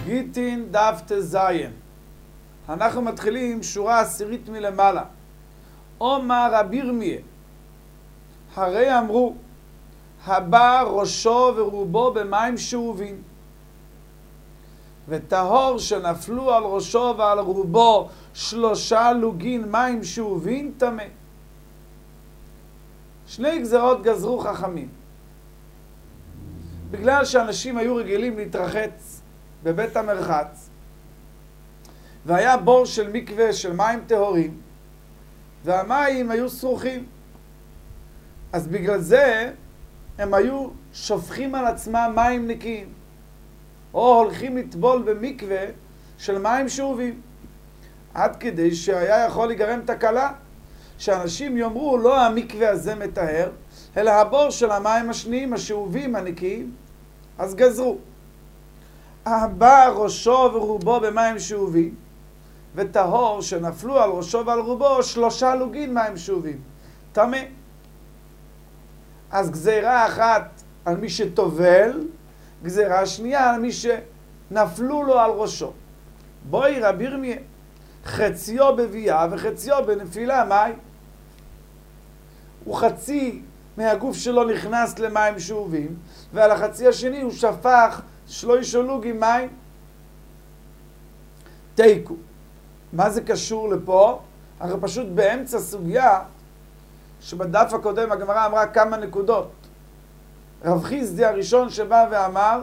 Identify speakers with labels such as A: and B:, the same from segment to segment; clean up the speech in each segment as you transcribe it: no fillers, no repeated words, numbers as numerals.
A: גיטין דף תזיין. אנחנו מתחילים שורה עשירית מלמעלה. אומר רבי ירמיה, הרי אמרו, הבא ראשו ורובו במים שאובים, וטהור שנפלו על ראשו ועל רובו 3 לוגין מים שאובים טמא. 2 גזרות גזרו חכמים. בגלל שאנשים היו רגילים להתרחץ בבית המרחץ, והיה בור של מקווה של מים טהורים, והמים היו סרוכים, אז בגלל זה הם היו שופכים על עצמם מים נקיים, או הולכים לטבול במקווה של מים שאובים, עד כדי שהיה יכול להיגרם תקלה, שאנשים יאמרו לא המקווה הזה מטהר, אלא הבור של המים השניים השאובים הנקיים. אז גזרו, הבא ראשו ורובו במים שאובים, וטהור שנפלו על ראשו ועל רובו 3 לוגין מים שאובים טמא. אז גזירה אחת על מי שטובל, גזירה שנייה על מי שנפלו לו על ראשו. בואי רבי ירמיה, חציו בביאה וחציו בנפילה. מים הוא חצי מהגוף שלו נכנס למים שאובים, ועל החצי השני הוא שפך 3 לוגין מים. תיקו. מה זה קשור לפה? הרי פשוט באמצע סוגיה שבדף הקודם הגמרא אמרה כמה נקודות. רב חיסדא הראשון שבא ואמר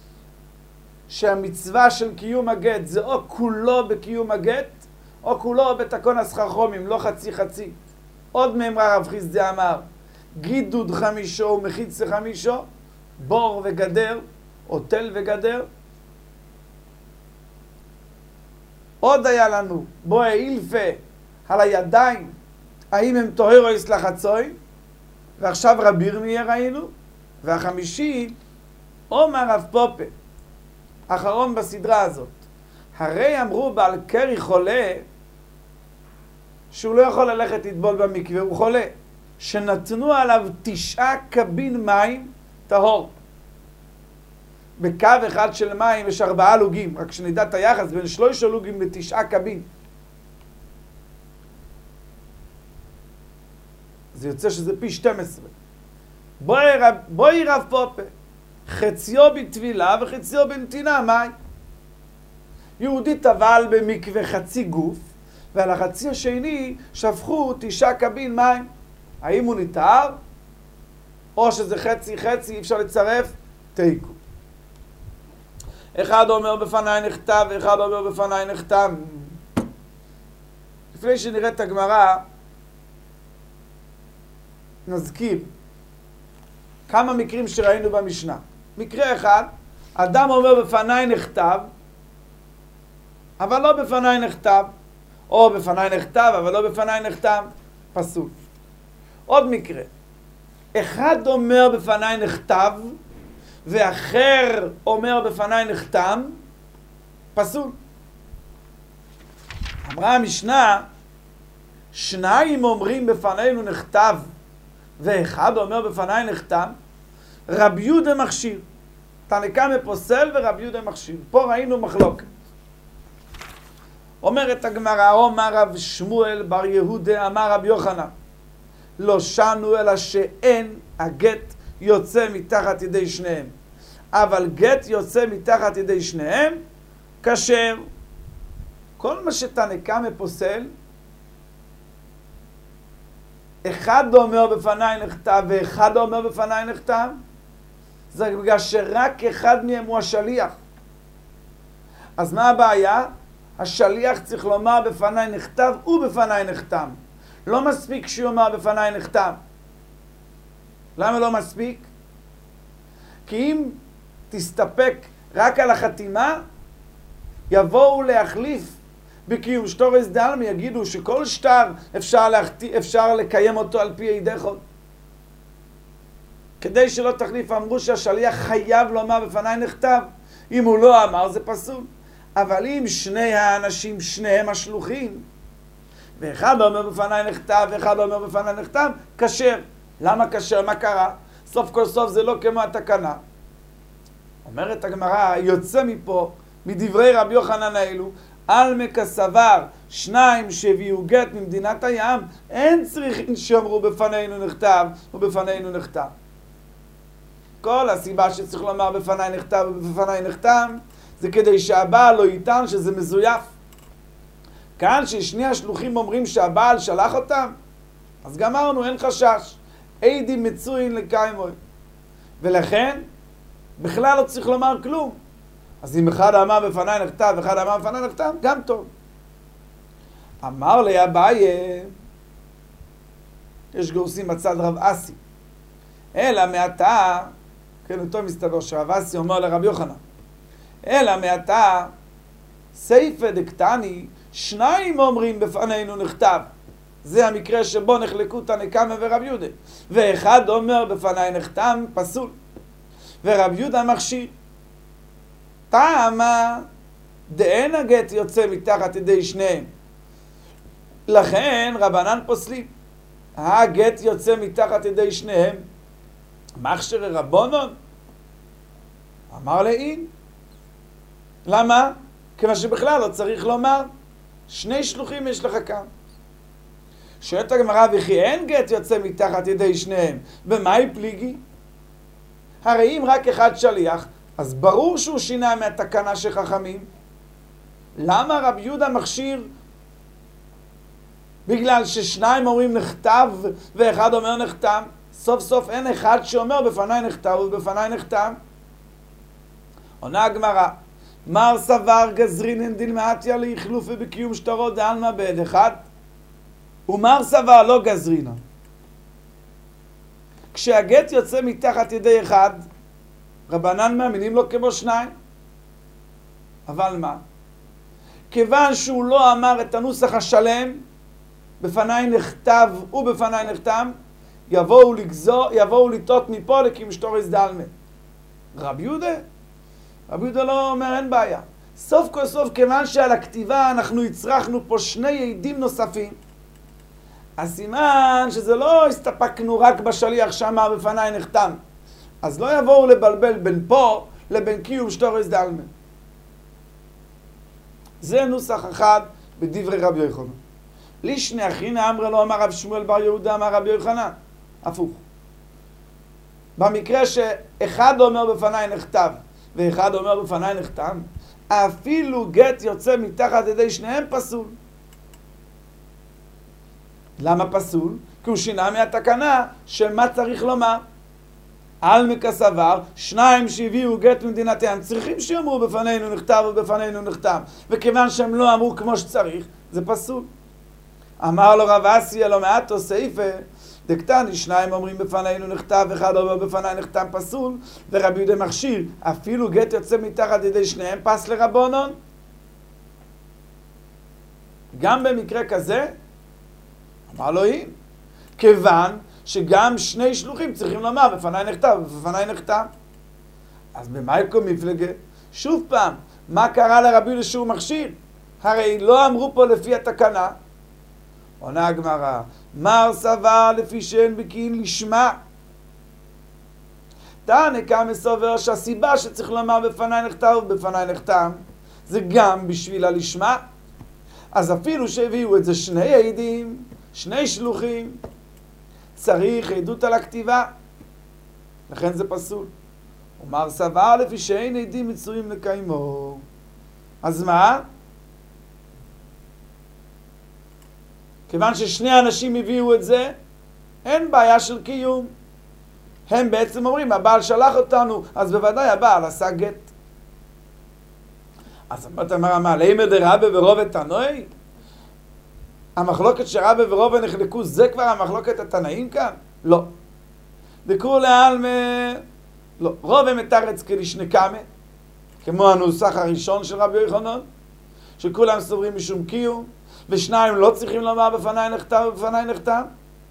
A: שהמצווה של קיום הגט זה או כולו בקיום הגט או כולו בתקון הסחרחומים, לא חצי חצי. עוד מאמרה רב חיסדא אמר גידוד 5 ומחיצה 5, בור וגדר או תל וגדר. עוד היה לנו בואי אילפה על הידיים, האם הם טהור או לחצוי, ועכשיו רבי ירמיה ראינו. והחמישי, אומר רב פופה, אחרון בסדרה הזאת, הרי אמרו בעל קרי חולה שהוא לא יכול ללכת לטבול במקווה, הוא חולה, שנתנו עליו 9 קבין מים טהור. בקו אחד של מים יש 4 לוגים, רק שנדע את היחס בין 3 לוגים ל9 קבין. זה יוצא שזה פי 12. בואי רב פופה, חציו בטבילה וחציו בנתינה. מים. יהודי טבל במקווה חצי גוף, ועל החצי השני שפכו 9 קבין מים. האם הוא נטהר? או שזה חצי חצי, אי אפשר לצרף? תיקו. אחד אומר בפניי נכתב, ואחד אומר בפניי נחתם. לפני שנראה את הגמרא, נזכיר כמה מקרים שראינו במשנה. מקרה אחד, אדם אומר בפניי נכתב, אבל לא בפניי נכתב, או בפניי נכתב, אבל לא בפניי נחתם, פסול. עוד מקרה, אחד אומר בפניי נכתב, ואחר אומר בפניי נחתם, פסול. אמרה המשנה, 2 אומרים בפנינו נכתב, ואחד אומר בפניי נחתם, רבי יהודה מכשיר. תנא קמא פוסל ורבי יהודה מכשיר. פה ראינו מחלוקת. אומרת הגמרא, אומר רב שמואל בר יהודה אמר רבי יוחנן, לא שנו אלא שאין הגט יוצא מתחת ידי שניהם, אבל גט יוצא מתחת ידי שניהם כשר. כל מה שתנא קמא פוסל, אחד אומר בפניי נכתב ואחד אומר בפניי נחתם, זה בגלל שרק אחד מהם הוא השליח. אז מה הבעיה? השליח צריך לומר בפניי נכתב ובפניי נחתם. לא מספיק שהוא אומר בפניי נחתם. למה לא מספיק? כי אם תסתפק רק על החתימה, יבואו להחליף בקיום שטורס דלמי, יגידו שכל שטר אפשר לקיים אותו על פי ידיכם. כדי שלא תחליף, אמרו שהשליח חייב לומר בפניי נכתב. אם הוא לא אמר זה פסול. אבל אם שני האנשים, שניהם השלוחים, ואחד אומר בפניי נכתב ואחד אומר בפניי נכתב, כשר. למה כשר? מה קרה? סוף כל סוף זה לא כמו התקנה. אומרת הגמרא, יוצא מפה מדברי רבי יוחנן האלו, עלמא סבר שניים שהביאו גט ממדינת הים, אין צריכים שאמרו בפנינו נכתב ובפנינו נחתם. כל הסיבה שצריך לומר בפניי נכתב ובפניי נחתם, זה כדי שהבעל לא יטען שזה מזויף. כאן ששני השלוחים אומרים שהבעל שלח אותם, אז גמרנו, אין חשש. עדים מצוין לקיימוי. ולכן, בכלל לא צריך לומר כלום. אז אם אחד אמר בפניי נכתב, אחד אמר בפניי נכתב, גם טוב. אמר לי אביי, יש גורסים בצד רב אסי, אלא מעתה, כן, אותו מסתבר שרב אסי אומר לרב יוחנן, אלא מעתה, סייפה דקטני, שניים אומרים בפנינו נכתב. זה המקרה שבו נחלקו תנא קמא ורב יהודה. ואחד אומר בפניי נחתם, פסול. ורב יהודה מכשיר. טעמה דאין הגט יוצא מתחת ידי שניהם. לכן רבנן פוסלים. הגט יוצא מתחת ידי שניהם. מכשיר רבונון? אמר לאין. למה? כמה שבכלל לא צריך לומר. שני שלוחים יש לך כאן. שואלת הגמרא, וכי אין גט יוצא מתחת ידי שניהם, במאי פליגי? הרי אם רק אחד שליח, אז ברור שהוא שינה מהתקנה של חכמים. למה רב יהודה מכשיר? בגלל ששניים אומרים נכתב ואחד אומר נחתם. סוף סוף אין אחד שאומר בפניי נכתב ובפניי נחתם. עונה הגמרא, מר סבר גזרינן דילמאתיה להחלוף ובקיום שטרות דעלמא בעד אחד, ומר סבר לא גזרינה. כשהגט יוצא מתחת ידי אחד, רבנן מאמינים לו כמו שניים. אבל מה? כיוון שהוא לא אמר את הנוסח השלם, בפניי נכתב ובפניי נחתם, יבואו לטעות מפה לקיום שטורס דעלמא. רבי יהודה לא אומר אין בעיה. סוף כל סוף, כיוון שעל הכתיבה אנחנו הצרכנו פה שני עדים נוספים, הסימן שזה לא הסתפקנו רק בשליח שאמר בפניי נחתם. אז לא יבואו לבלבל בין פה לבין קיום שטורס דעלמא. זה נוסח אחד בדברי רבי יוחנן. לישני אחינא אמר לו, אמר רב שמואל בר יהודה, אמר רבי יוחנן. הפוך. במקרה שאחד אומר בפניי נכתב ואחד אומר בפניי נחתם, אפילו גט יוצא מתחת ידי שניהם פסול. למה פסול? כי הוא שינה מהתקנה של מה צריך לומר. עלמא סבר, שניים שהביאו גט ממדינתם צריכים שיאמרו בפנינו נכתב ובפנינו נחתם, וכיוון שהם לא אמרו כמו שצריך, זה פסול. אמר לו רב אסי אלו מעטו סייפה דקטני, שניים אומרים בפנינו נכתב, אחד אומר בפניי נחתם, פסול. ורבי יהודה מכשיר, אפילו גט יוצא מתחת ידי שניהם פס לרבונון. גם במקרה כזה, אמר לו אם, כיוון שגם שני שלוחים צריכים לומר בפניי נכתב ובפניי נחתם. אז במה יקום מפלגה? שוב פעם, מה קרה לרבי יהודה שהוא מכשיר? הרי לא אמרו פה לפי התקנה. עונה הגמרא, מר סבר לפי שאין בקין לשמה. תנא קמא סובר שהסיבה שצריך לומר בפניי נכתב ובפניי נחתם, זה גם בשביל הלשמה. אז אפילו שהביאו את זה שני עדים, שני שלוחים, צריך עדות על הכתיבה, לכן זה פסול. ומר סבר לפי שאין עדים מצויים לקיימו. אז מה? כיוון ששני אנשים הביאו את זה, אין בעיה של קיום. הם בעצם אומרים, הבעל שלח אותנו, אז בוודאי הבעל עשה גט. אז אמר, מה, לימא דרבא ורבא תנאי? המחלוקת שרבא ורבא נחלקו, זה כבר המחלוקת התנאים כאן? לא. דכולי עלמא, לא. רבא מתרץ כלישנא קמא, כמו הנוסח הראשון של רבי יוחנן, שכולם סוברים משום קיום, ושניים לא צריכים לומר בפניי נכתב ובפניי נחתם.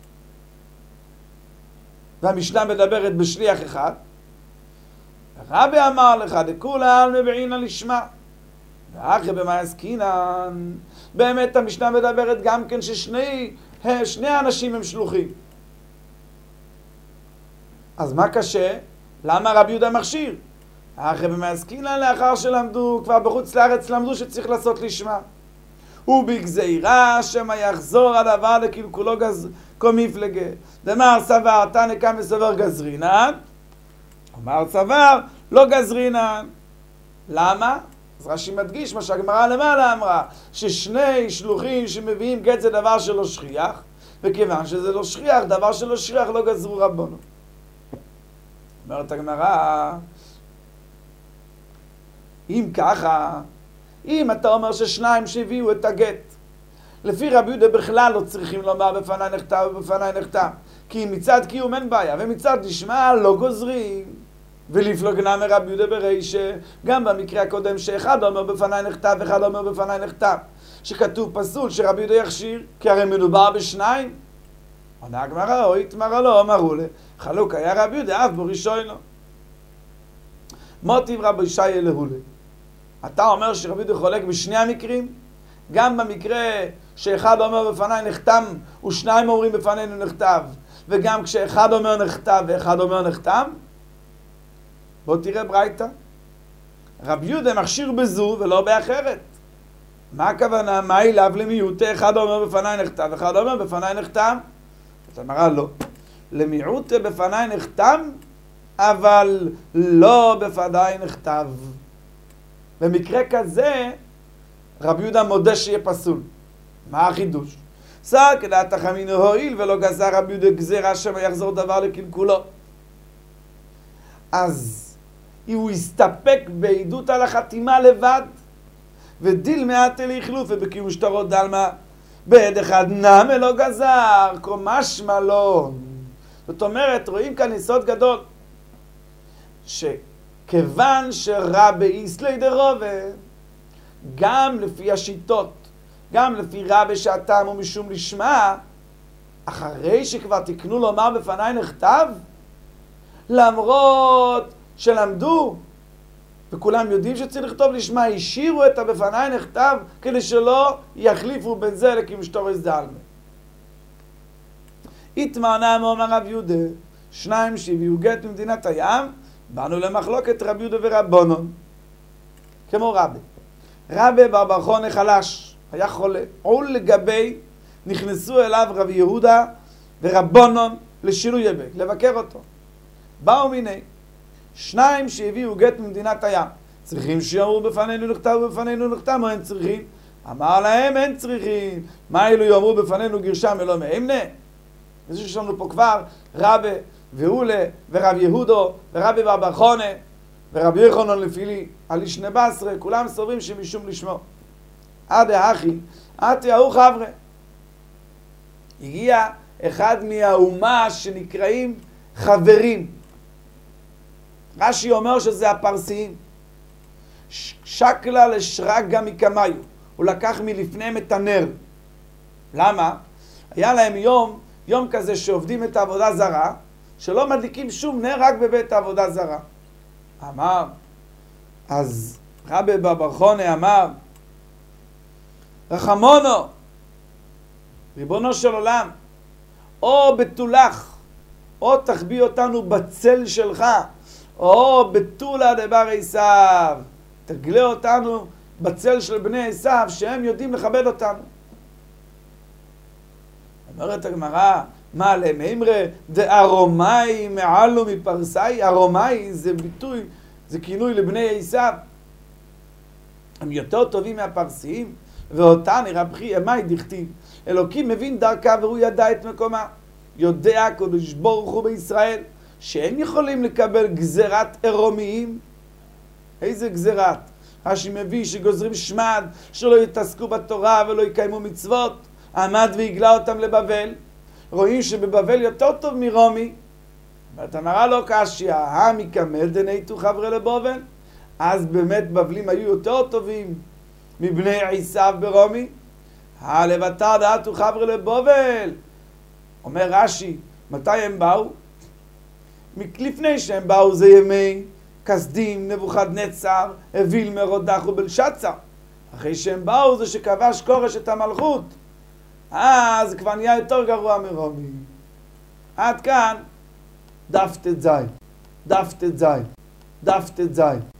A: והמשנה מדברת בשליח אחד. רבי אמר לך, דכולי עלמא בעינא לשמה. ואחרי במאי עסקינן, באמת המשנה מדברת גם כן ששני האנשים הם שלוחים. אז מה קשה? למה רבי יהודה מכשיר? אחרי במעסקינן לאחר שלמדו, כבר בחוץ לארץ למדו שצריך לעשות לשמה. ובגזירה שמא יחזור הדבר לקלקולו כל מפלגה. דמר סבר תנא קמא סובר גזרינן, אמר סבר לא גזרינן. למה? אז רש"י מדגיש מה שהגמרא למעלה אמרה, ששני שלוחים שמביאים גט זה דבר שלא שכיח, וכיוון שזה לא שכיח, דבר שלא שכיח לא גזרו רבנו. אומרת הגמרא, אם ככה, אם אתה אומר ששניים שהביאו את הגט, לפי רבי יהודה בכלל לא צריכים לומר בפניי נחתם ובפניי נחתם, כי מצד קיום אין בעיה, ומצד נשמע לא גוזרים. ולפלוגנה מרבי יהודה ברישא, גם במקרה הקודם שאחד אומר בפניי נחתם ואחד אומר בפניי נחתם, שכתוב פסול שרבי יהודה יכשיר, כי הרי מדובר בשניים. עונה הגמרא, או התמרה לו, אמרו לה, חלוק היה רבי יהודה אף בראשון לו. מוטיב רבי ישי להולה. אתה אומר שרבי יהודה חולק בשני המקרים? גם במקרה שאחד אומר בפניי נחתם ושניים אומרים בפנינו נכתב, וגם כשאחד אומר נכתב ואחד אומר נחתם? בוא תראה ברייתא. רבי יהודה מכשיר בזו ולא באחרת. מה הכוונה? מה אליו למיעוטה? אחד אומר בפניי נכתב ואחד אומר בפניי נחתם. זאת אמרה לא. למיעוטה בפניי נחתם, אבל לא בפניי נכתב. במקרה כזה רבי יהודה מודה שיהיה פסול. מה החידוש? סר כדעת חכמים הועיל ולא גזר רבי יהודה גזירה שמא יחזור דבר לקלקולו. אז הוא הסתפק בעדות על החתימה לבד, ודיל מעט אלי חילוף, ובקיום שטרות דלמה בעד אחד נמה לא גזר, משמע לא. זאת אומרת, רואים כאן יסוד גדול, שכיוון שרבי איסלי דרובה, גם לפי השיטות, גם לפי רבי שהטעם הוא משום לשמה, אחרי שכבר תקנו לומר בפניי נכתב, למרות שלמדו, וכולם יודעים שצריך לכתוב לשמה, השאירו את הבפניי נכתב, כדי שלא יחליפו בין זה לקיום שטרות דלמה. התמרנה מאמר רב יהודה, שניים שהביאו גט ממדינת הים, באנו למחלוקת רבי יהודה ורבונון. כמו רבי בר חונה חלש, היה חולה, עול לגבי, נכנסו אליו רבי יהודה ורבונון לשינוי בית, לבקר אותו. באו מיני, שניים שהביאו גט ממדינת הים, צריכים שיאמרו בפנינו נכתב ובפנינו נחתם, או אין צריכים? אמר להם אין צריכים. מה אילו יאמרו בפנינו גרשם אלא מאמנה? אז יש לנו פה כבר רבי ואולה ורב יהודו ורבי בר חונה ורבי יוחנן לפילי על איש נבסרה, כולם סוברים שמשום לשמו. עד האחי, עד יאו חבר'ה. הגיע אחד מהאומה שנקראים חברים. רש"י אומר שזה הפרסיים. שקלה לשרגא מקמיו. הוא לקח מלפניהם את הנר. למה? היה להם יום כזה שעובדים את העבודה זרה, שלא מדליקים שום נר רק בבית העבודה זרה. אמר, אז רבי בר חונה אמר, רחמונו, ריבונו של עולם, או בתולך, או תחביא אותנו בצל שלך, או בתולה דבר עשיו, תגלה אותנו בצל של בני עשיו, שהם יודעים לכבד אותנו. אומרת הגמרא, מה עליהם? אמרה, דארומאי מעלו מפרסאי, ארומאי זה ביטוי, זה כינוי לבני עשיו. הם יותר טובים מהפרסיים, ואותני רבחי אמי דכתיב, אלוקים מבין דרכה והוא ידע את מקומה. יודע הקדוש ברוך הוא בישראל, שהם יכולים לקבל גזירת ארומיים. איזה גזירת? רש"י מביא שגוזרים שמד, שלא יתעסקו בתורה ולא יקיימו מצוות, עמד והגלה אותם לבבל. רואים שבבבל יותר טוב מרומי. ואת אמרה לו קשיא, המקמל דנייתו חברי לבבל. אז באמת בבלים היו יותר טובים מבני עשיו ברומי. הלבטר דעתו חברי לבבל. אומר רש"י, מתי הם באו? לפני שהם באו זה ימי כסדים, נבוכדנצר, אוויל מרודח ובלשצר. אחרי שהם באו זה שכבש כורש את המלכות. זה כבר נהיה יותר גרוע מרומי. עד כאן דף ט"ז. דף ט"ז.